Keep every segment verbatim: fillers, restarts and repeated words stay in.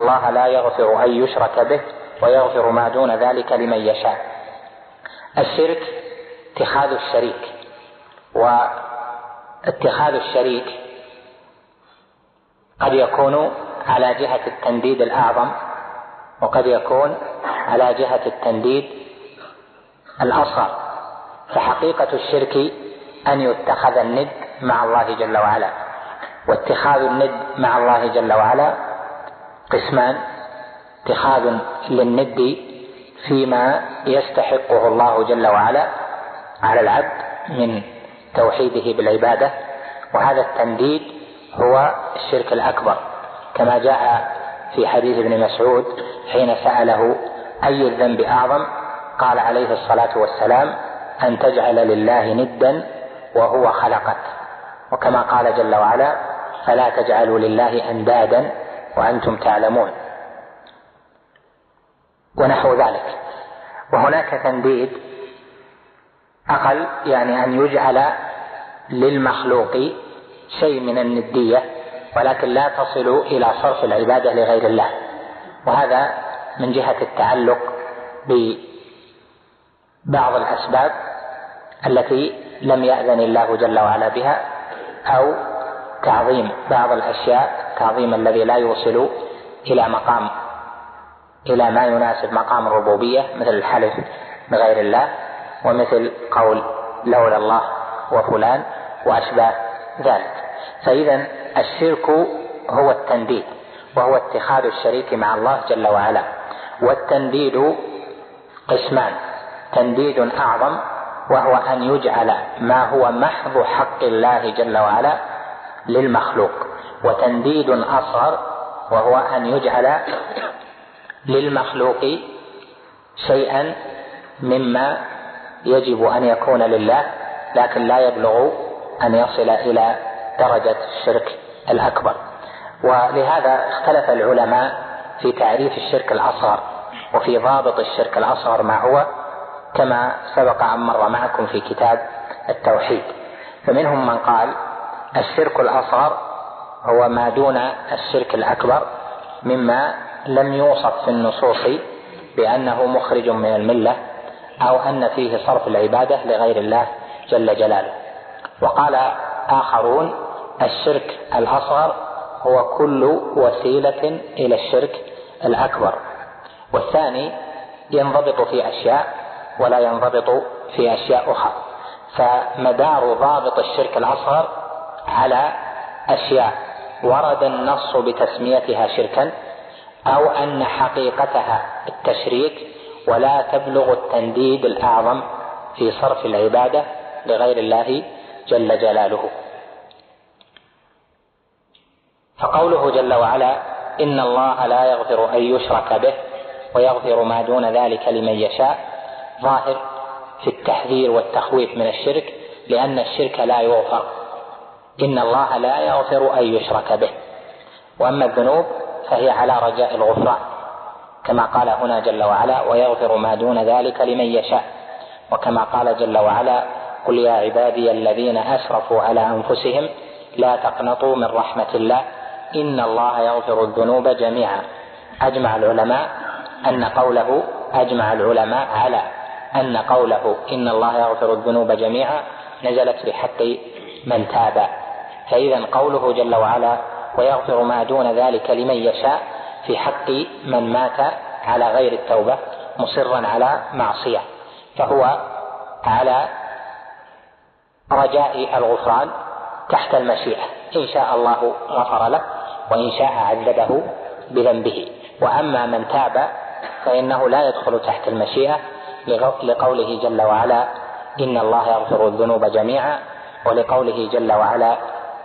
الله لا يغفر أن يشرك به ويغفر ما دون ذلك لمن يشاء. الشرك اتخاذ الشريك، واتخاذ الشريك قد يكون على جهة التنديد الأعظم، وقد يكون على جهة التنديد الأصغر. فحقيقة الشرك أن يتخذ الند مع الله جل وعلا، واتخاذ الند مع الله جل وعلا قسمان: اتخاذ للند فيما يستحقه الله جل وعلا على العبد من توحيده بالعبادة، وهذا التنديد هو الشرك الأكبر، كما جاء في حديث ابن مسعود حين سأله أي الذنب أعظم، قال عليه الصلاة والسلام: أن تجعل لله ندا وهو خلقك. وكما قال جل وعلا: فلا تجعلوا لله أندادا وأنتم تعلمون، ونحو ذلك. وهناك تنديد أقل، يعني أن يجعل للمخلوق شيء من الندية ولكن لا تصل إلى صرف العبادة لغير الله، وهذا من جهة التعلق ببعض الأسباب التي لم يأذن الله جل وعلا بها، أو تعظيم بعض الأشياء، تعظيم الذي لا يوصل إلى مقام إلى ما يناسب مقام الربوبية، مثل الحلف بغير الله، ومثل قول لولا الله وفلان وأشباه ذلك. فإذا الشرك هو التنديد، وهو اتخاذ الشريك مع الله جل وعلا. والتنديد قسمان: تنديد أعظم وهو أن يجعل ما هو محض حق الله جل وعلا للمخلوق، وتنديد أصغر وهو أن يجعل للمخلوق شيئا مما يجب أن يكون لله لكن لا يبلغ أن يصل إلى درجة الشرك الأكبر. ولهذا اختلف العلماء في تعريف الشرك الأصغر وفي ضابط الشرك الأصغر ما هو، كما سبق أن مر معكم في كتاب التوحيد. فمنهم من قال الشرك الأصغر هو ما دون الشرك الأكبر مما لم يوصف في النصوص بأنه مخرج من الملة أو أن فيه صرف العبادة لغير الله جل جلاله. وقال آخرون الشرك الأصغر هو كل وسيلة إلى الشرك الأكبر، والثاني ينضبط في أشياء ولا ينضبط في أشياء أخرى. فمدار ضابط الشرك الأصغر على أشياء ورد النص بتسميتها شركا، أو أن حقيقتها التشريك ولا تبلغ التنديد الأعظم في صرف العبادة لغير الله جل جلاله. فقوله جل وعلا إن الله لا يغفر أن يشرك به ويغفر ما دون ذلك لمن يشاء ظاهر في التحذير والتخويف من الشرك، لأن الشرك لا يغفر. إن الله لا يغفر أن يشرك به، وأما الذنوب فهي على رجاء الغفران، كما قال هنا جل وعلا ويغفر ما دون ذلك لمن يشاء، وكما قال جل وعلا قل يا عبادي الذين أسرفوا على أنفسهم لا تقنطوا من رحمة الله إن الله يغفر الذنوب جميعا. أجمع العلماء أن قوله أجمع العلماء على أن قوله إن الله يغفر الذنوب جميعا نزلت في حق من تاب. فإذا قوله جل وعلا ويغفر ما دون ذلك لمن يشاء في حق من مات على غير التوبة مصرا على معصية، فهو على رجاء الغفران تحت المشيئة، إن شاء الله غفر له وإن شاء عذبه بذنبه. وأما من تاب فإنه لا يدخل تحت المشيئة لقوله جل وعلا إن الله يغفر الذنوب جميعا، ولقوله جل وعلا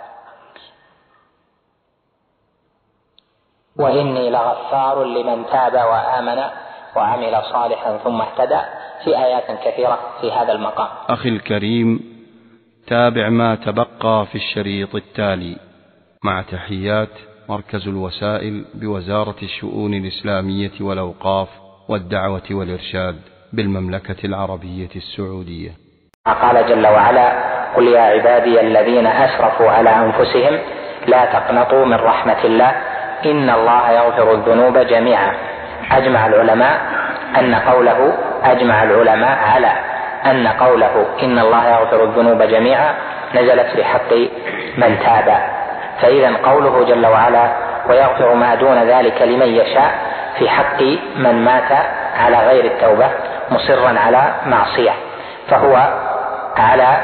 وإني لغفار لمن تاب وآمن وعمل صالحا ثم اهتدى، في آيات كثيرة في هذا المقام. أخي الكريم، تابع ما تبقى في الشريط التالي مع تحيات مركز الوسائل بوزارة الشؤون الإسلامية والأوقاف والدعوة والإرشاد بالمملكة العربية السعودية. قال جل وعلا قل يا عبادي الذين أسرفوا على أنفسهم لا تقنطوا من رحمة الله إن الله يغفر الذنوب جميعا. أجمع العلماء أن قوله أجمع العلماء على أن قوله إن الله يغفر الذنوب جميعا نزلت في حق من تاب. فإذا قوله جل وعلا ويغفر ما دون ذلك لمن يشاء في حق من مات على غير التوبة مصرا على معصية، فهو على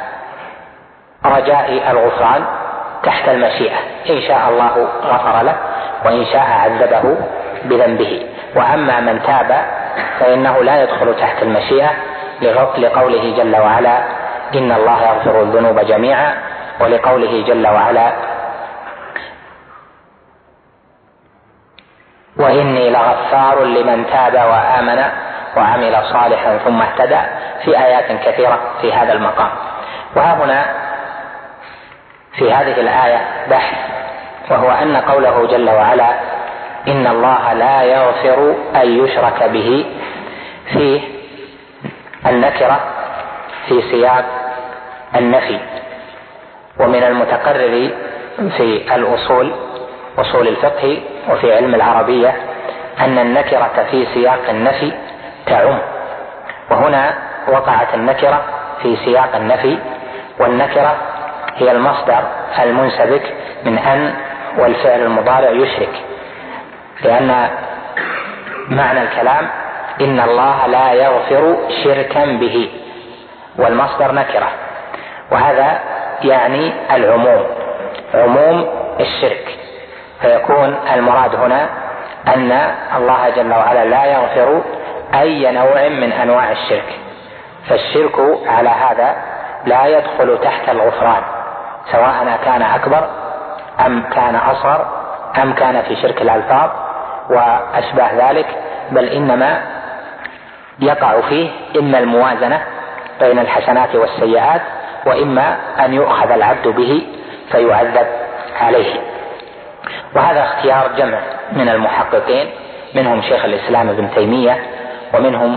رجاء الغفران تحت المشيئة، إن شاء الله غفر له وإن شاء عذبه بذنبه. وأما من تاب فإنه لا يدخل تحت المشيئة لقوله جل وعلا إن الله يغفر الذنوب جميعا، ولقوله جل وعلا وإني لغفار لمن تاب وآمن وعمل صالحا ثم اهتدى، في آيات كثيرة في هذا المقام. وها هنا في هذه الآية بحث، وهو أن قوله جل وعلا إن الله لا يغفر أن يشرك به فيه النكرة في سياق النفي. ومن المتقرر في الأصول أصول الفقه وفي علم العربية أن النكرة في سياق النفي تعم، وهنا وقعت النكرة في سياق النفي، والنكرة هي المصدر المنسبك من أن والفعل المضارع يشرك، لأن معنى الكلام إن الله لا يغفر شركا به، والمصدر نكرة، وهذا يعني العموم، عموم الشرك. فيكون المراد هنا أن الله جل وعلا لا يغفر أي نوع من أنواع الشرك، فالشرك على هذا لا يدخل تحت الغفران، سواء كان أكبر أم كان أصغر أم كان في شرك الألفاظ وأشباه ذلك، بل إنما يقع فيه إما الموازنة بين الحسنات والسيئات، وإما أن يؤخذ العبد به فيعذب عليه. وهذا اختيار جمع من المحققين، منهم شيخ الإسلام ابن تيمية، ومنهم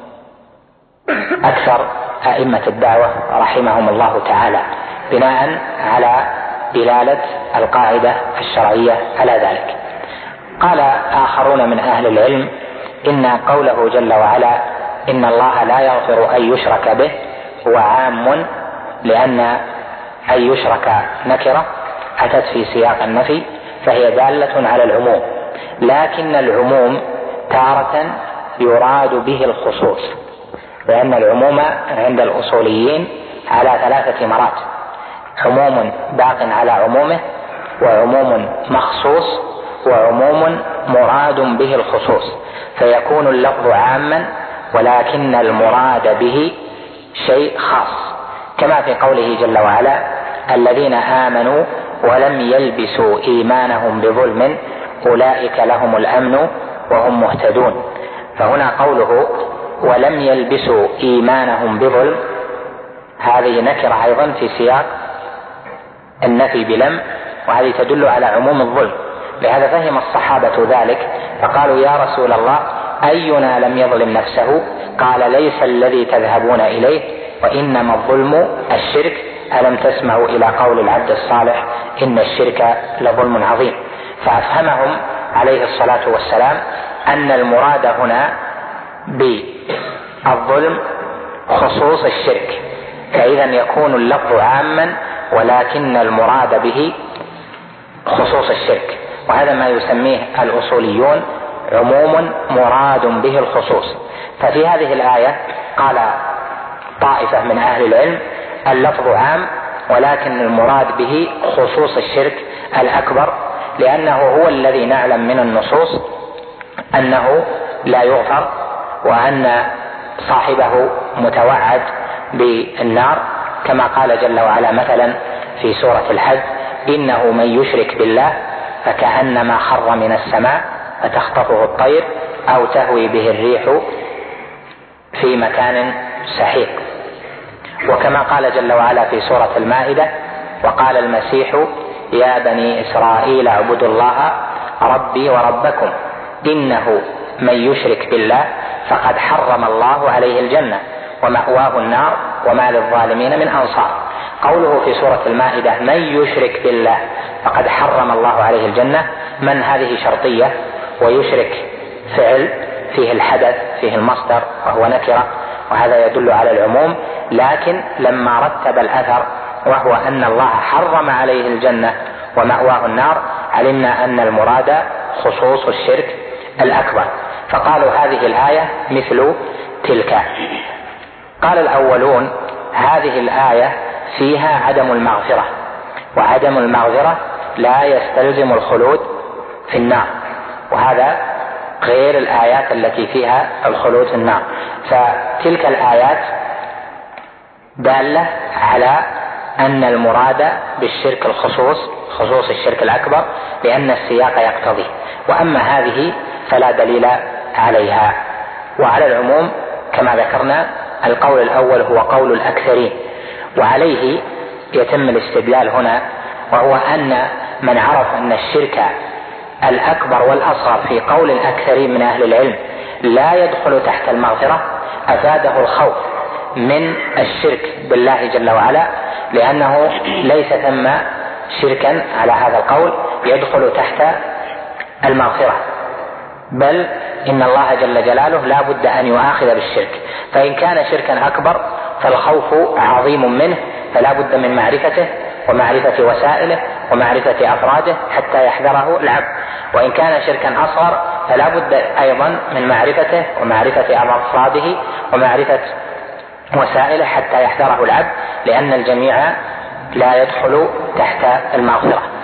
أكثر أئمة الدعوة رحمهم الله تعالى، بناء على دلالة القاعدة الشرعية على ذلك. قال آخرون من أهل العلم إن قوله جل وعلا إن الله لا يغفر أن يشرك به هو عام، لأن أن يشرك نكرة أتت في سياق النفي، فهي دالة على العموم، لكن العموم تارة يراد به الخصوص، لأن العموم عند الأصوليين على ثلاثة مراتب: عموم باق على عمومه، وعموم مخصوص، وعموم مراد به الخصوص. فيكون اللفظ عاما ولكن المراد به شيء خاص، كما في قوله جل وعلا الذين آمنوا ولم يلبسوا إيمانهم بظلم أولئك لهم الأمن وهم مهتدون. فهنا قوله ولم يلبسوا إيمانهم بظلم هذه نكرة أيضا في سياق النفي بلم، وهذه تدل على عموم الظلم. لهذا فهم الصحابة ذلك فقالوا يا رسول الله أينا لم يظلم نفسه؟ قال ليس الذي تذهبون إليه وإنما الظلم الشرك، ألم تسمعوا إلى قول العبد الصالح إن الشرك لظلم عظيم. فأفهمهم عليه الصلاة والسلام أن المراد هنا بالظلم خصوص الشرك، فإذا يكون اللفظ عاما ولكن المراد به خصوص الشرك، وهذا ما يسميه الأصوليون عموم مراد به الخصوص. ففي هذه الآية قال طائفة من أهل العلم اللفظ عام ولكن المراد به خصوص الشرك الأكبر، لأنه هو الذي نعلم من النصوص أنه لا يغفر، وأن صاحبه متوعد بالنار، كما قال جل وعلا مثلا في سورة الحج إنه من يشرك بالله فكأنما خر من السماء فتخطفه الطير أو تهوي به الريح في مكان سحيق. وكما قال جل وعلا في سورة المائدة وقال المسيح يا بني إسرائيل اعبدوا الله ربي وربكم إنه من يشرك بالله فقد حرم الله عليه الجنة ومأواه النار وما للظالمين من أنصار. قوله في سورة المائدة من يشرك بالله فقد حرم الله عليه الجنة، من هذه شرطية، ويشرك فعل فيه الحدث فيه المصدر وهو نكرة، وهذا يدل على العموم. لكن لما رتب الأثر وهو أن الله حرم عليه الجنة ومأواه النار، علمنا أن المراد خصوص الشرك الأكبر، فقالوا هذه الآية مثل تلك. قال الأولون هذه الآية فيها عدم المغفرة، وعدم المغفرة لا يستلزم الخلود في النار، وهذا غير الآيات التي فيها الخلود في النار. فتلك الآيات دالة على أن المراد بالشرك الخصوص خصوص الشرك الأكبر، لأن السياق يقتضي، وأما هذه فلا دليل عليها. وعلى العموم كما ذكرنا القول الأول هو قول الأكثرين، وعليه يتم الاستدلال هنا، وهو أن من عرف أن الشرك الأكبر والأصغر في قول الأكثرين من أهل العلم لا يدخل تحت المغفرة، أفاده الخوف من الشرك بالله جل وعلا، لأنه ليس ثم شركا على هذا القول يدخل تحت المغفرة، بل إن الله جل جلاله لا بد أن يؤاخذ بالشرك، فإن كان شركا أكبر فالخوف عظيم منه، فلا بد من معرفته ومعرفة وسائله ومعرفة أفراده حتى يحذره العبد. وإن كان شركا أصغر فلا بد أيضا من معرفته ومعرفة أفراده ومعرفة وسائله حتى يحذره العبد، لأن الجميع لا يدخل تحت المغفرة.